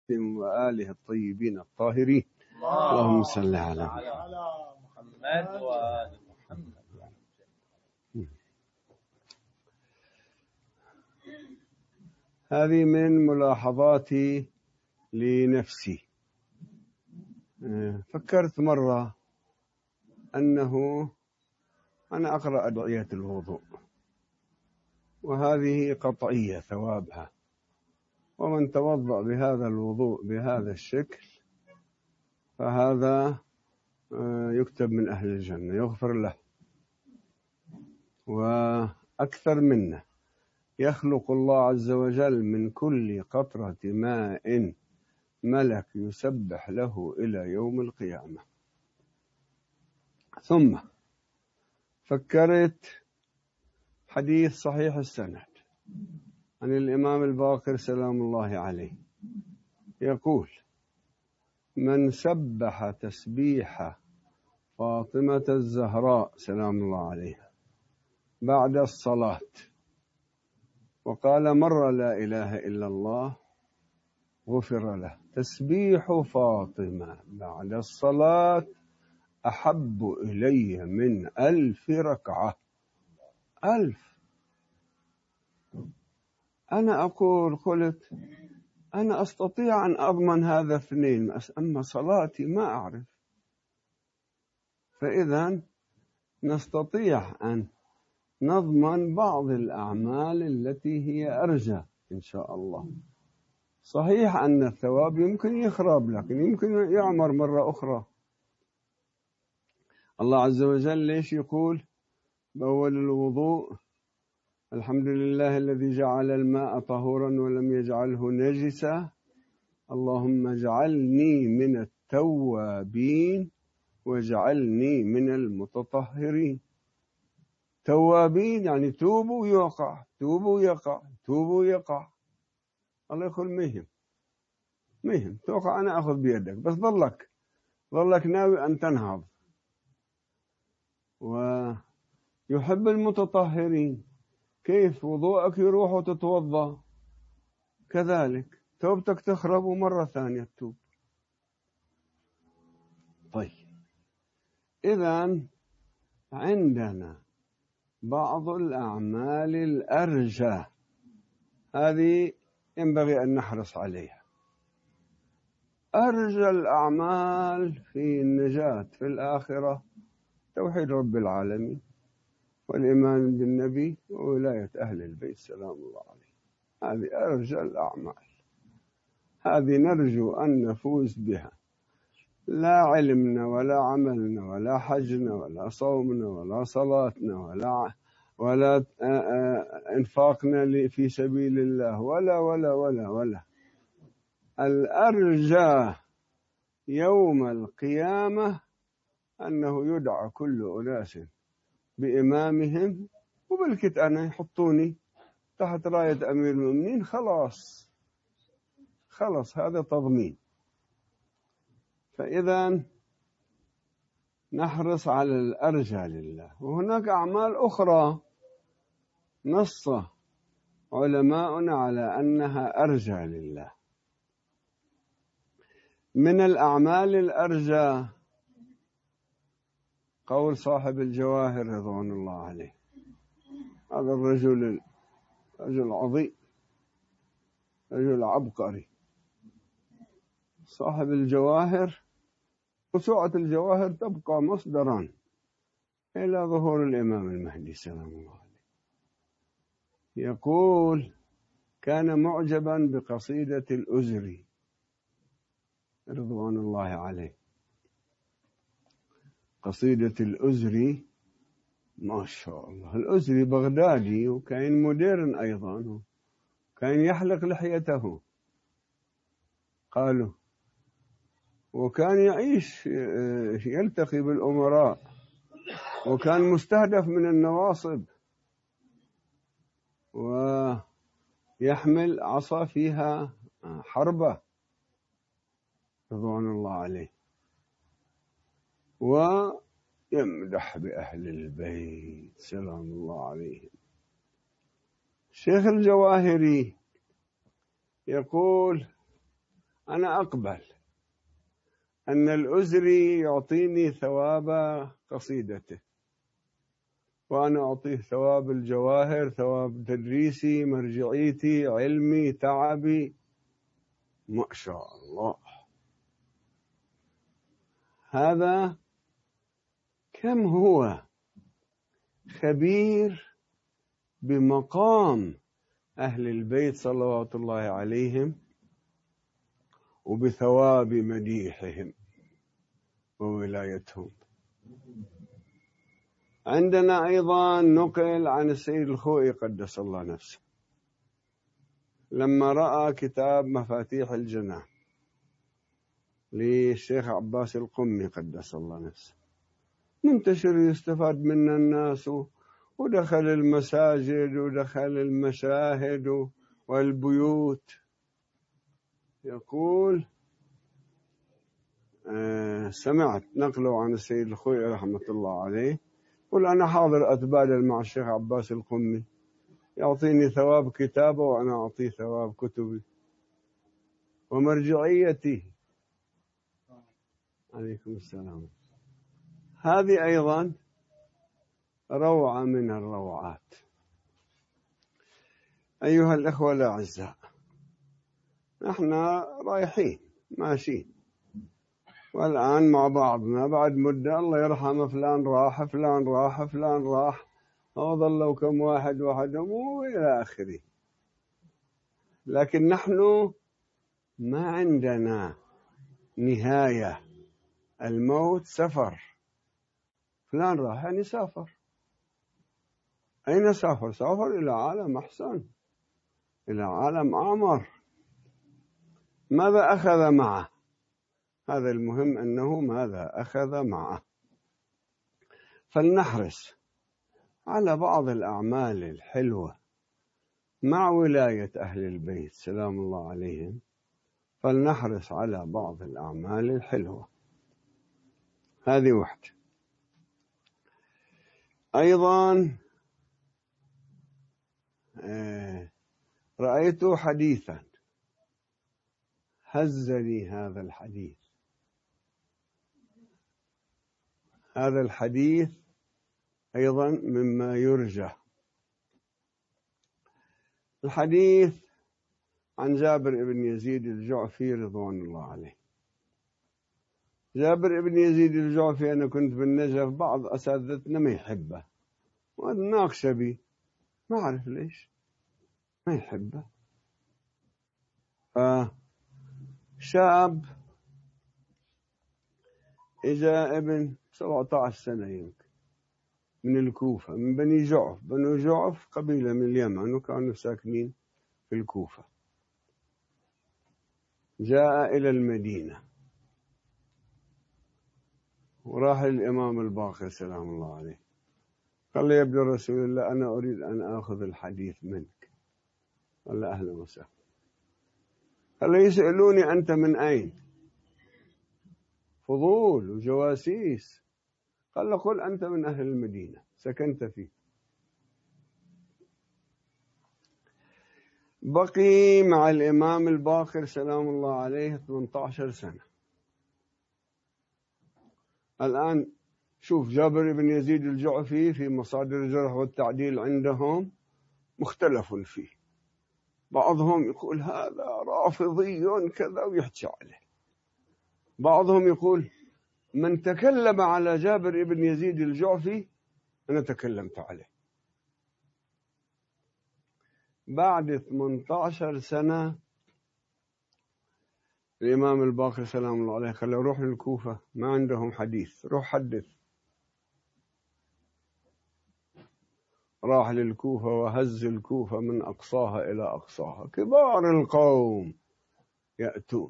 وآله الطيبين الطاهرين. اللهم صل على محمد وآل محمد. هذه من ملاحظاتي لنفسي. فكرت مرة أنه أنا أقرأ أدعية الوضوء، وهذه قطعية ثوابها، ومن توضأ بهذا الوضوء بهذا الشكل فهذا يكتب من أهل الجنة، يغفر له. وأكثر منه يخلق الله عز وجل من كل قطرة ماء ملك يسبح له إلى يوم القيامة. ثم فكرت حديث صحيح السند عن الإمام الباقر سلام الله عليه، يقول: من سبح تسبيح فاطمة الزهراء سلام الله عليها بعد الصلاة وقال مرة لا إله إلا الله غفر له. تسبيح فاطمة بعد الصلاة أحب إلي من 1000 ركعة. 1000. أنا قلت أنا أستطيع أن أضمن هذا 2، أما صلاتي ما أعرف. فإذا نستطيع أن نضمن بعض الأعمال التي هي أرجى إن شاء الله. صحيح أن الثواب يمكن يخرب، لكن يمكن يعمر مرة أخرى. الله عز وجل ليش يقول بأول الوضوء: الحمد لله الذي جعل الماء طهورا ولم يجعله نجسا، اللهم اجعلني من التوابين واجعلني من المتطهرين. توابين يعني توبوا يقع، توبوا يقع، توبوا يقع. الله يقول مهم توقع، أنا أخذ بيدك، بس ظلك ناوي أن تنهض. ويحب المتطهرين. كيف وضوءك يروح وتتوضأ، كذلك توبتك تخرب ومرة ثانية تتوب. طيب، إذن عندنا بعض الأعمال الأرجى، هذه ينبغي أن نحرص عليها. أرجى الأعمال في النجاة في الآخرة توحيد رب العالمين والإيمان بالنبي وولاية أهل البيت سلام الله عليه. هذه أرجى الأعمال، هذه نرجو أن نفوز بها. لا علمنا ولا عملنا ولا حجنا ولا صومنا ولا صلاتنا ولا انفاقنا في سبيل الله ولا ولا ولا ولا. الأرجى يوم القيامة أنه يدعى كل أناس بإمامهم، وبالكت أنا يحطوني تحت راية أمير المؤمنين. خلاص هذا تضمين. فإذا نحرص على الأرجى لله. وهناك أعمال أخرى نص علماؤنا على أنها أرجى لله. من الأعمال الأرجى قول صاحب الجواهر رضوان الله عليه، هذا الرجل عظيم، رجل عبقري، صاحب الجواهر. وسعة الجواهر تبقى مصدرا إلى ظهور الإمام المهدي سلام الله عليه. يقول: كان معجبا بقصيدة الأزري رضوان الله عليه. قصيدة الأزري ما شاء الله. الأزري بغدادي، وكان مودرن أيضا، كان يحلق لحيته قالوا، وكان يعيش يلتقي بالأمراء، وكان مستهدف من النواصب، ويحمل عصا فيها حربة رضوان الله عليه، ويمدح بأهل البيت سلام الله عليهم. الشيخ الجواهري يقول: أنا أقبل أن الأزري يعطيني ثواب قصيدته، وأنا أعطيه ثواب الجواهر، ثواب تدريسي، مرجعيتي، علمي، تعبي. ما شاء الله، هذا كم هو خبير بمقام أهل البيت صلوات الله عليهم وبثواب مديحهم وولايتهم. عندنا أيضا نقل عن السيد الخوئي قدس الله نفسه لما رأى كتاب مفاتيح الجنان للشيخ عباس القمي قدس الله نفسه منتشر يستفاد منه الناس، ودخل المساجد ودخل المشاهد والبيوت، يقول سمعت نقله عن السيد الخوئي رحمة الله عليه، قل أنا حاضر أتبادل مع الشيخ عباس القمي، يعطيني ثواب كتابه وأنا أعطيه ثواب كتبي ومرجعيتي. عليكم السلام. هذه أيضا روعة من الروعات. أيها الأخوة الأعزاء، نحن رايحين ماشيين، والآن مع بعضنا بعد مدة الله يرحمه فلان راح فلان راح فلان راح، وظلوا كم واحد وحدهم وإلى آخره. لكن نحن ما عندنا نهاية، الموت سفر. فلان راح يعني سافر. أين سافر؟ سافر إلى عالم أحسن، إلى عالم أعمر. ماذا أخذ معه؟ هذا المهم، أنه ماذا أخذ معه. فلنحرص على بعض الأعمال الحلوة مع ولاية أهل البيت سلام الله عليهم، فلنحرص على بعض الأعمال الحلوة. هذه واحدة. أيضا رأيت حديثا هزني هذا الحديث. هذا الحديث أيضا مما يرجى. الحديث عن جابر بن يزيد الجعفي رضوان الله عليه. جابر بن يزيد الجعفي أنا كنت بالنجف، بعض أساتذتنا ما يحبه وناقش بي، ما أعرف ليش ما يحبه. شاب إجا ابن 17 سنة يمكن من الكوفة، من بني جعف. بنو جعف قبيلة من اليمن وكانوا ساكنين في الكوفة. جاء إلى المدينة وراح للإمام الباقر سلام الله عليه، قال له يا ابن رسول الله أنا أريد أن أخذ الحديث منك. قال له أهلا وسهلا. قال له يسألوني أنت من أين؟ فضول وجواسيس. قال له قل أنت من أهل المدينة سكنت فيه. بقي مع الإمام الباقر سلام الله عليه 18 سنة. الآن شوف جابر بن يزيد الجعفي في مصادر الجرح والتعديل عندهم مختلف فيه. بعضهم يقول هذا رافضي كذا ويحكي عليه، بعضهم يقول من تكلم على جابر بن يزيد الجعفي أنا تكلمت عليه. بعد 18 سنة الإمام الباقر سلام الله عليه قال له روح للكوفة، ما عندهم حديث، روح حدث. راح للكوفة وهز الكوفة من أقصاها إلى أقصاها، كبار القوم يأتون.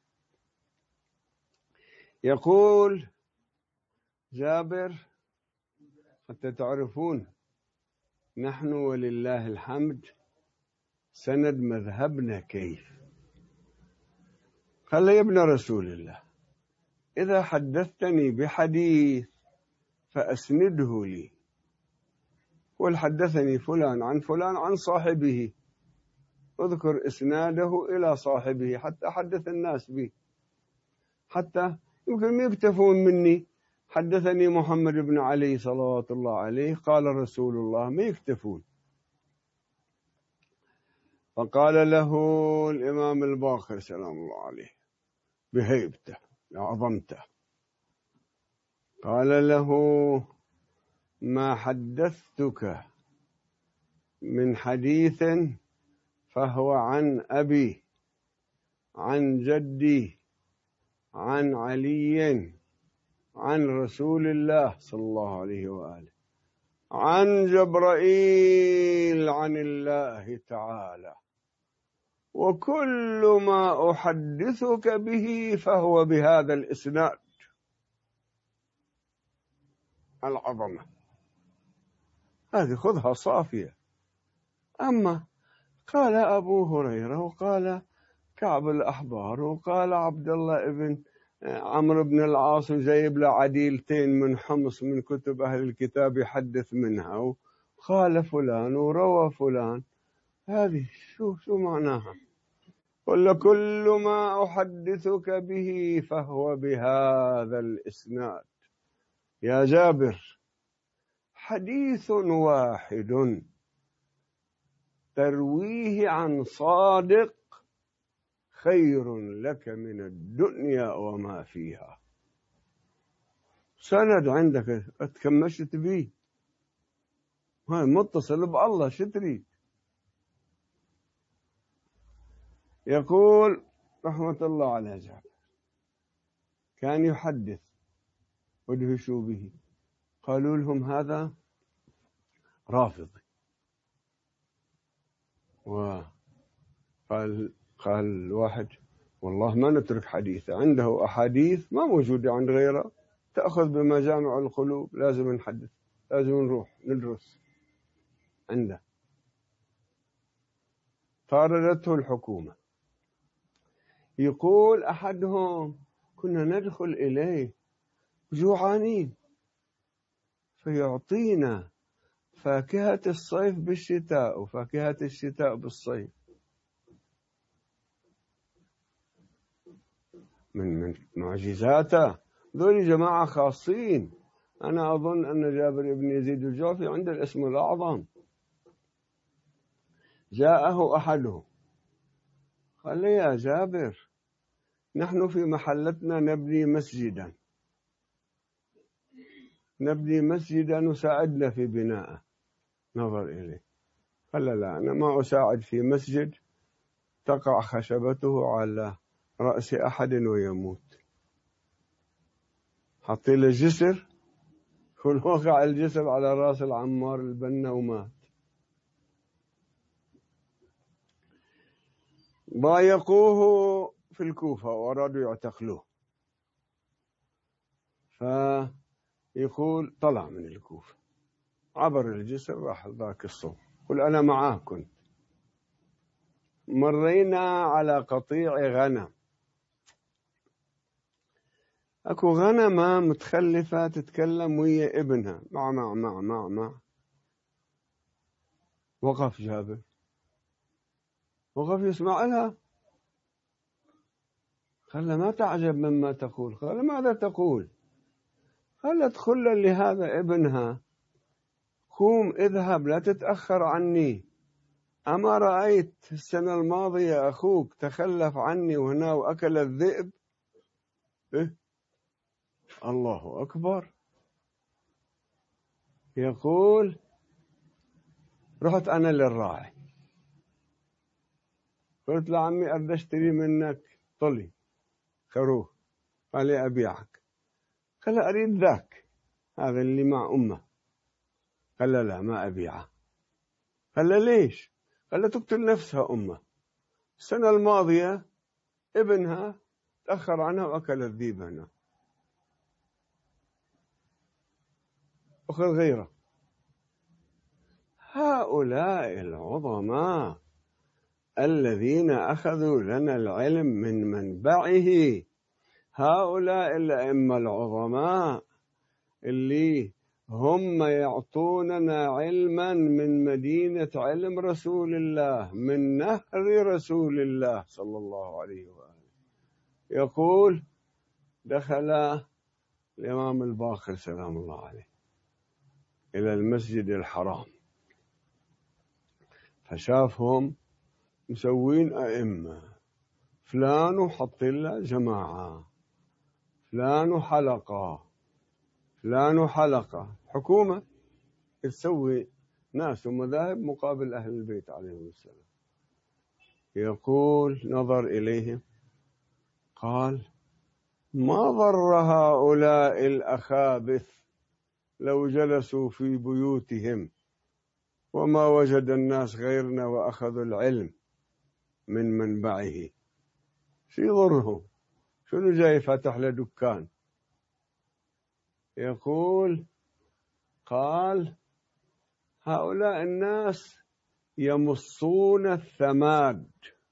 يقول جابر حتى تعرفون نحن ولله الحمد سند مذهبنا كيف. قال يا ابن رسول الله إذا حدثتني بحديث فأسنده لي. قل حدثني فلان عن فلان عن صاحبه، اذكر إسناده إلى صاحبه حتى حدث الناس به، حتى يمكن يكتفون مني حدثني محمد بن علي صلوات الله عليه قال رسول الله، ما يكتفون. فقال له الإمام الباقر سلام الله عليه بهيبته وعظمته، قال له: ما حدثتك من حديث فهو عن أبي عن جدي عن علي عن رسول الله صلى الله عليه وآله عن جبرائيل عن الله تعالى، وكل ما أحدثك به فهو بهذا الإسناد. العظمة هذه خذها صافية. أما قال أبو هريرة وقال كعب الأحبار وقال عبد الله بن عمرو بن العاص وجايب له عديلتين من حمص من كتب أهل الكتاب يحدث منها، وقال فلان وروى فلان، هذه شو معناها؟ قل كل ما أحدثك به فهو بهذا الإسناد. يا جابر، حديث واحد ترويه عن صادق خير لك من الدنيا وما فيها. سند عندك اتكمشت به، هاي متصل بالله، شو تريد؟ يقول رحمة الله على جابر كان يحدث ودهشوا به، قالوا لهم هذا رافضي، وقال الواحد والله ما نترك حديثه، عنده أحاديث ما موجودة عند غيره، تأخذ بمجامع القلوب، لازم نحدث، لازم نروح ندرس عنده. طاردته الحكومة. يقول أحدهم كنا ندخل إليه جوعانين فيعطينا فاكهة الصيف بالشتاء وفاكهة الشتاء بالصيف. من معجزاته. ذول جماعة خاصين. أنا أظن أن جابر بن يزيد الجوفي عنده الاسم الأعظم. جاءه أحده قال لي: يا جابر، نحن في محلتنا نبني مسجدا وساعدنا في بنائه. نظر إليه قال: لا، أنا ما أساعد في مسجد تقع خشبته على رأس أحد ويموت. حطي له جسر، وقع الجسر على رأس العمار البنا ومات. ضايقوه في الكوفة وأرادوا يعتقلوه، فيقول طلع من الكوفة، عبر الجسر، راح ذاك الصوب، قل أنا معاه كنت. مرينا على قطيع غنم، أكو غنمة متخلفة تتكلم ويا ابنها مع مع مع مع مع. وقف جابر، وقف يسمع لها. قال: ما تعجب مما تقول. قال: ماذا تقول؟ قال: ادخل لهذا ابنها، قوم اذهب لا تتأخر عني. أما رأيت السنة الماضية أخوك تخلف عني وهنا وأكل الذئب؟ إيه؟ الله أكبر. يقول: رحت أنا للراعي، قلت له: عمي أريد أشتري منك طلي خروف. قال: لي أبيعك. قال: أريد ذاك، هذا اللي مع أمه. قال: لا، ما أبيعه. قال: ليش؟ قال: تقتل نفسها أمه، السنة الماضية ابنها تأخر عنها وأكل الذئب هنا، أخذ غيره. هؤلاء العظماء الذين أخذوا لنا العلم من منبعه، هؤلاء الأئمة العظماء اللي هم يعطوننا علما من مدينة علم رسول الله، من نهر رسول الله صلى الله عليه وآله. يقول دخل الإمام الباقر سلام الله عليه إلى المسجد الحرام، فشافهم مسوين أئمة، فلان وحط له جماعة، فلان حلقة، فلان حلقة، حكومة تسوي ناس ومذاهب مقابل أهل البيت عليهم السلام. يقول نظر إليهم قال ما ضر هؤلاء الأخابث لو جلسوا في بيوتهم وما وجد الناس غيرنا وأخذوا العلم من منبعه. شو يضرهم؟ شنو جاي فتح له دكان؟ يقول قال هؤلاء الناس يمصون الثماد.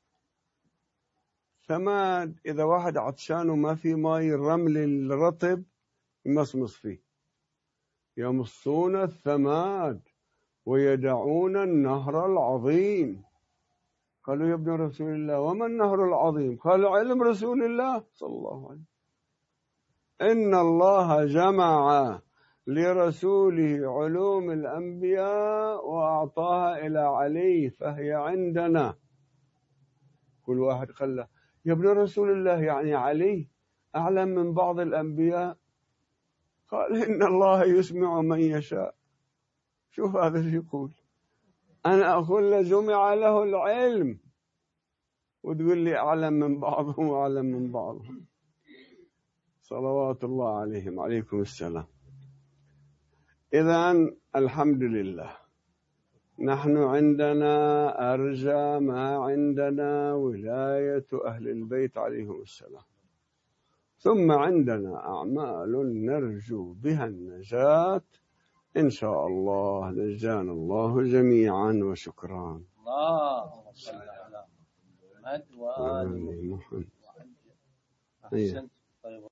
ثماد إذا واحد عطشان وما في ماء، الرمل الرطب يمصمص فيه. يمصون الثماد ويدعون النهر العظيم. قالوا يا ابن رسول الله وما النهر العظيم؟ قال علم رسول الله صلى الله عليه وسلم. إن الله جمع لرسوله علوم الأنبياء وأعطاها إلى علي فهي عندنا. كل واحد قال له يا ابن رسول الله يعني علي أعلم من بعض الأنبياء؟ قال إن الله يسمع من يشاء. شوف هذا اللي يقول، أنا أقول له جمع له العلم وتقول لي أعلم من بعضهم وأعلم من بعضهم. صلوات الله عليهم عليكم السلام. إذن الحمد لله نحن عندنا أرجى ما عندنا ولاية أهل البيت عليهم السلام، ثم عندنا أعمال نرجو بها النجاة إن شاء الله. نجانا الله جميعا وشكرا. اللهم صل على محمد وآل محمد. أحسنت.